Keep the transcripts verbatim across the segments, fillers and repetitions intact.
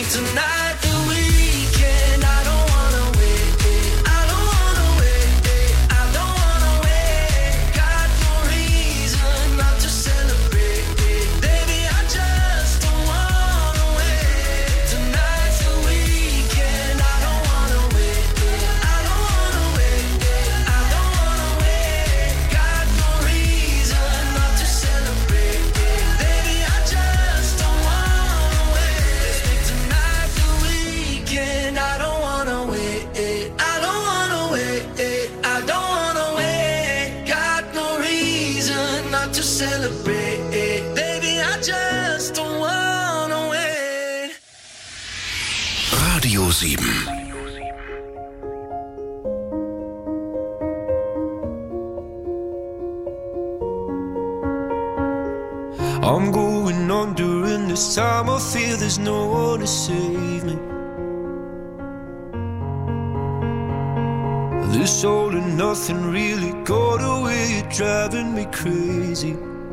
Tonight the weekend, I don't wanna wait, I don't wanna wait, I don't wanna wait. Got no reason not to celebrate, baby, I just don't wanna wait. Tonight's the weekend, I don't wanna wait, I don't wanna wait, I don't wanna wait. Got no reason not to celebrate, baby, I just don't wanna wait. Let's make tonight the weekend, I don't wanna wait, I don't wanna wait, I don't wanna wait. Got no reason not to celebrate, baby, I just don't wanna wait. Radio sieben. I'm going on during this time. I feel there's no one to save me. This all and nothing really got away, you're driving me crazy.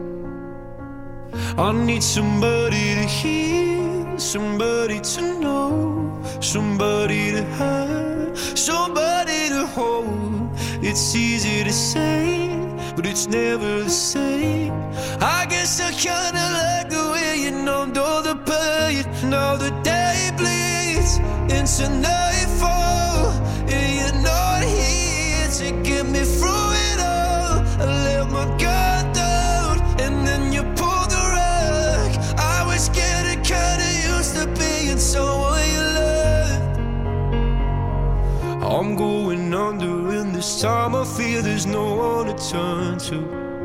I need somebody to hear, somebody to know, somebody to have, somebody to hold. It's easy to say, but it's never the same. I guess I kinda like the way you numbed all the pain. Now the day bleeds into nightfall, and you're not here to get me through it all. I let my guard down, and then you pulled the rug. I was getting kinda used to being someone you loved. I'm going under, and this time I feel there's no one to turn to.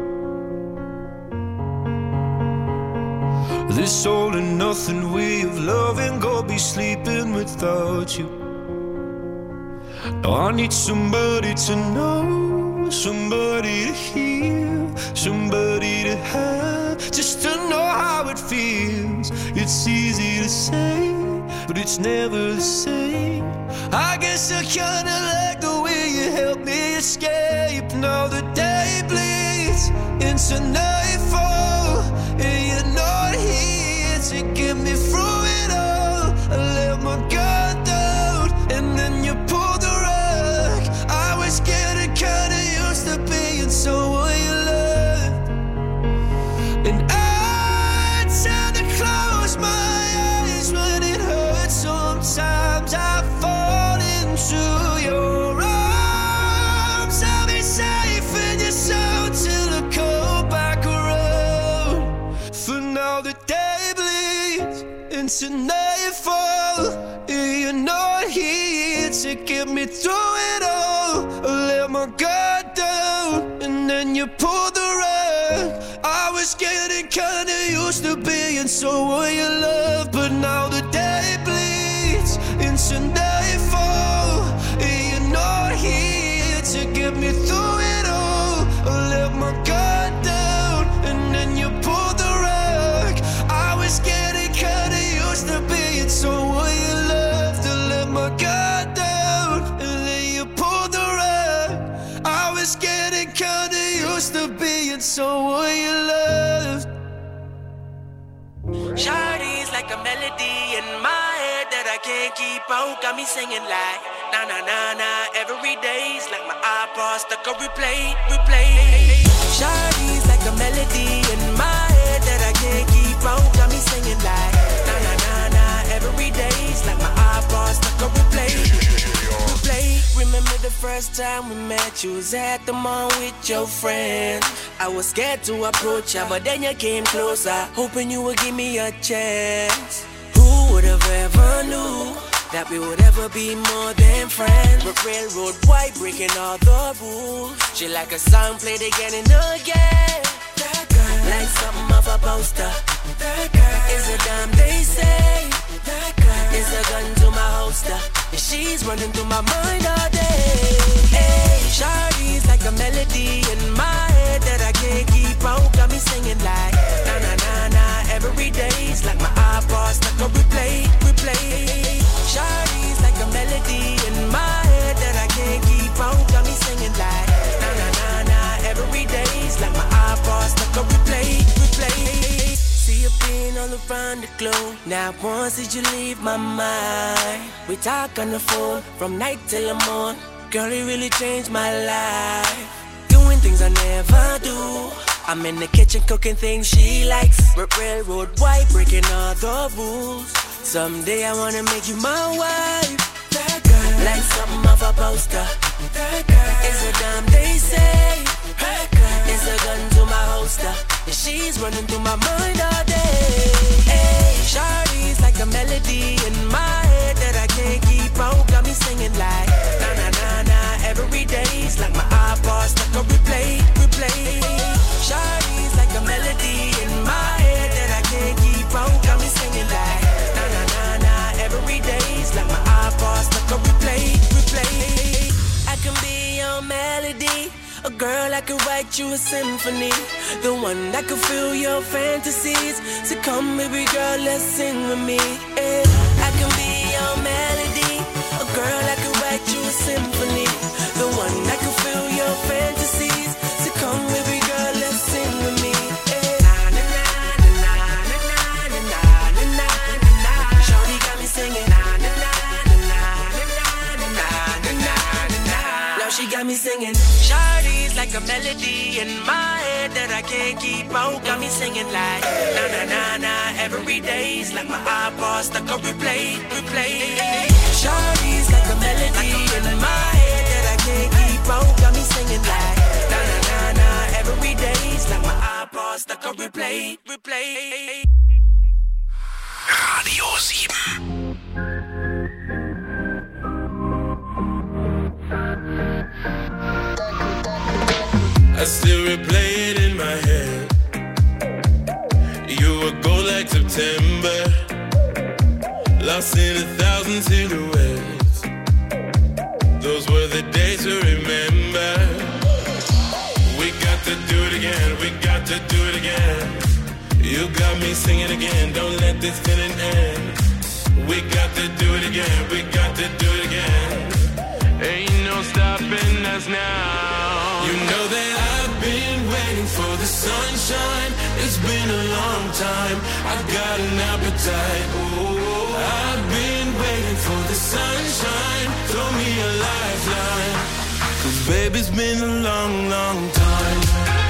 This all and nothing way of loving, go be sleeping without you. Now I need somebody to know, somebody to hear, somebody to have, just to know how it feels. It's easy to say, but it's never the same. I guess I kinda like the way you help me escape. Now the day bleeds into nightfall, and you're not here to get me through it all. I let my guard down, and then you pulled the rug. I was getting kinda used to being someone you loved, and I tend to close my eyes when it hurts. Sometimes I fall into your arms. I'll be safe in your soul till I come back around. For now the day bleeds into nightfall, and you're not here to get me through it all. I let my guard down, and then you pulled the rug. I was getting kinda used to being someone you love, but now the day bleeds into nightfall, and you're not here to get me through it all. I let my guard down, and then you pulled the rug. I was getting kinda used to being someone you loved. To let my guard down, and then you pulled the rug. I was getting kinda used to being someone you loved. Shawty's like a melody in my head that I can't keep out. Got me singing like na na na na every day's like my iPod stuck on replay, replay. Shawty's like a melody in my head that I can't keep out. Got me singing like na na na na every day's like my iPod stuck on replay, replay. Remember the first time we met, you was at the mall with your friend. I was scared to approach you, but then you came closer, hoping you would give me a chance. Who would have ever knew that we would ever be more than friends? But railroad white breaking all the rules. She like a song played again and again. That girl, like something off a poster. That girl is a dime they say. That girl is a gun to my holster, and she's running through my mind all day. Hey, Shawty's like a melody in my head that I can't keep out. Got me singing like na na na na every day's like my iPod stuck on replay, replay. Shawty's like a melody in my head that I can't keep out. Got me singing like na na na na every day's like my iPod stuck on replay, replay. See you being all around the globe. Now once did you leave my mind? We talk on the phone from night till the morn. Girl, it really changed my life. Doing things I never do. I'm in the kitchen cooking things she likes. Railroad white, breaking all the rules. Someday I wanna make you my wife. That girl, like something off a poster. That girl is a dime they say. That girl is a gun to my holster. And she's running through my mind all day. Hey, shawty's like a melody in my head that I can't keep out. Got me singing like na na na na every day's like my iPod stuck on replay, replay. Shawty's like a melody in my head that I can't keep out. Got me singing like na na na na every day's like my iPod stuck on replay, replay. I can be your melody. A girl that could write you a symphony. The one that could fill your fantasies. So come baby girl, let's sing with me. Yeah. I can be your melody. A girl that could write you a symphony. The one that could fill your fantasies. So come baby girl, let's sing with me. Yeah. Na na na na na na na na na na. Shawty got me singing. Na na na na na na na na na na. Now she got me singing. Shawty's like a melody in my head that I can't keep out. Got me singing like na na na na every day's like my iPod stuck on replay, replay. Shawty's like a melody in my head that I can't keep out. Got me singing like na na na na every day's like my iPod stuck on replay, replay. Radio sieben. I still replay it in my head. You would go like September, lost in a thousand silhouettes. Those were the days to remember. We got to do it again, we got to do it again. You got me singing again, don't let this feeling end. We got to do it again, we got to do it again. Ain't no stopping us now. You know that I've been waiting for the sunshine. It's been a long time. I've got an appetite. Oh, I've been waiting for the sunshine. Throw me a lifeline. 'Cause baby, it's been a long, long time.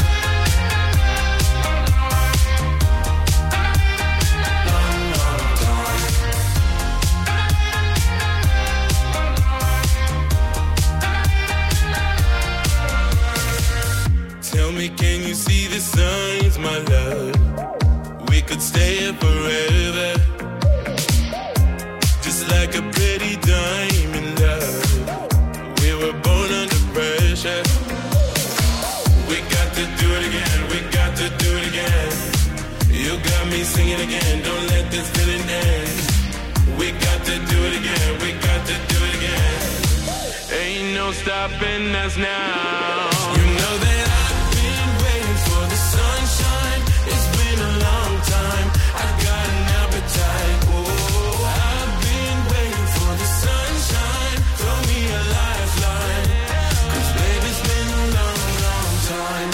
Tell me, can you see the signs, my love? We could stay here forever, just like a pretty diamond, love. We were born under pressure. We got to do it again, we got to do it again. You got me singing again, don't let this feeling end. We got to do it again, we got to do it again. Ain't no stopping us now. You know that sunshine, it's been a long time. I've got an appetite. Oh, I've been waiting for the sunshine. Throw me a lifeline. 'Cause baby, it's been a long, long time.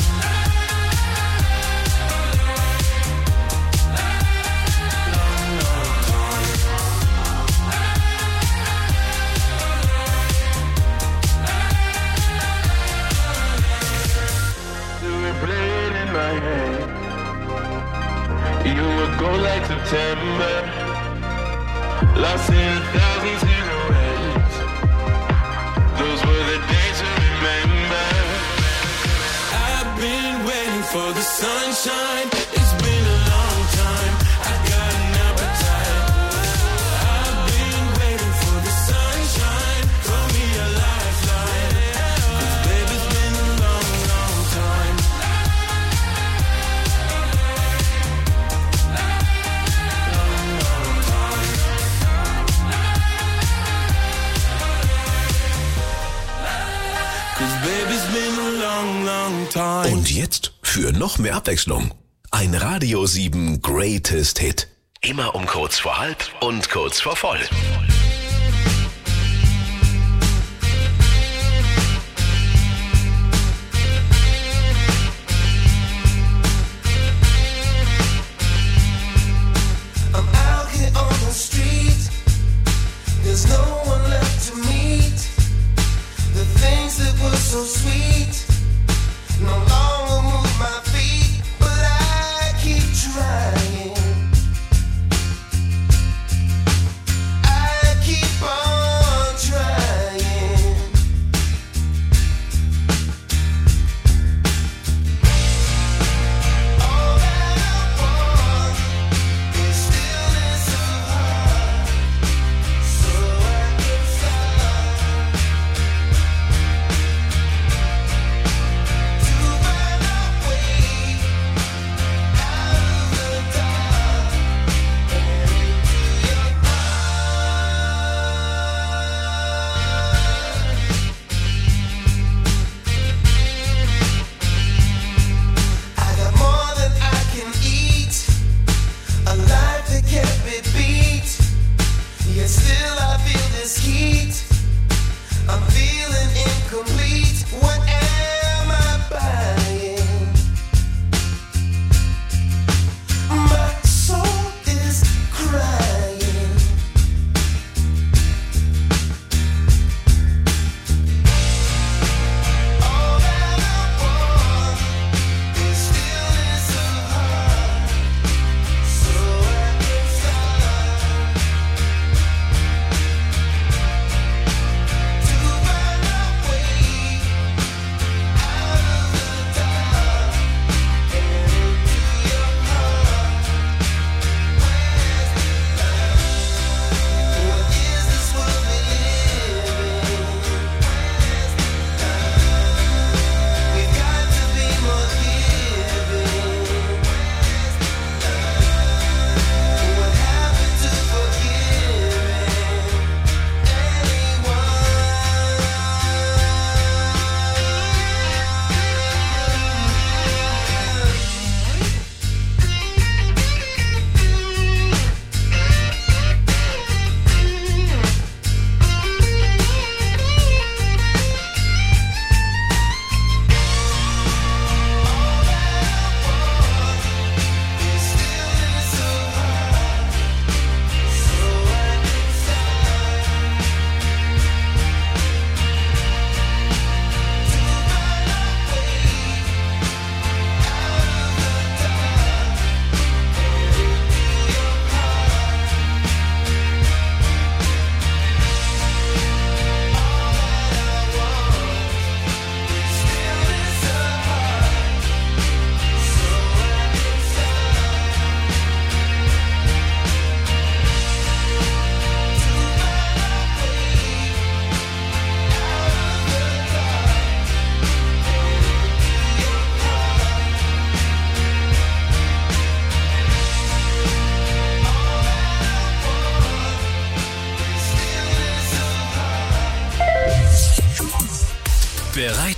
Long, long time. Do we play it in my head? You would go like September, lost in a thousand silhouettes. Those were the days to remember. I've been waiting for the sunshine. It's been a long time. I've got an appetite. I've been waiting for the sunshine. Throw me a lifeline. 'Cause baby, it's been a long, long time. Und jetzt für noch mehr Abwechslung. Ein Radio sieben Greatest Hit. Immer um kurz vor halb und kurz vor voll.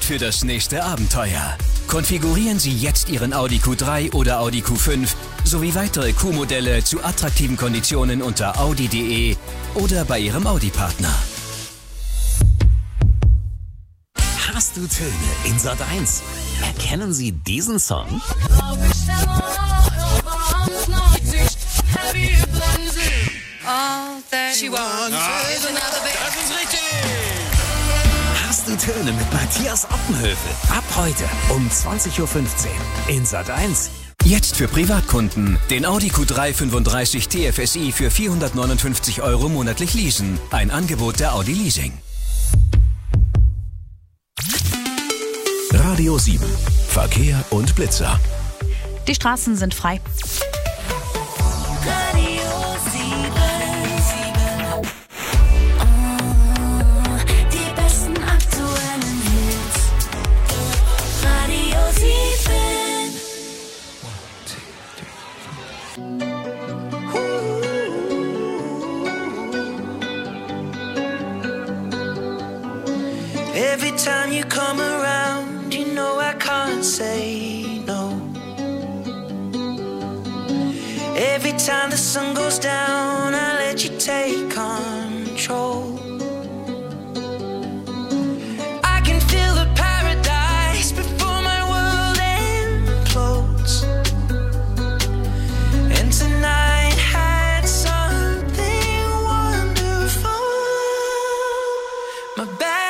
für das nächste Abenteuer. Konfigurieren Sie jetzt Ihren Audi Q drei oder Audi Q fünf sowie weitere Q-Modelle zu attraktiven Konditionen unter audi punkt de oder bei Ihrem Audi-Partner. Hast du Töne in Sat eins? Erkennen Sie diesen Song? Hast du Töne mit Matthias Oppenhövel? Ab heute um zwanzig Uhr fünfzehn in Sat eins. Jetzt für Privatkunden den Audi Q drei fünfunddreißig T F S I für vierhundertneunundfünfzig Euro monatlich leasen. Ein Angebot der Audi Leasing. Radio sieben. Verkehr und Blitzer. Die Straßen sind frei. Radio sieben. Oh, die besten aktuellen Hits. Radio sieben. Every time you come around, you know I can't say no. Every time the sun goes down, I let you take on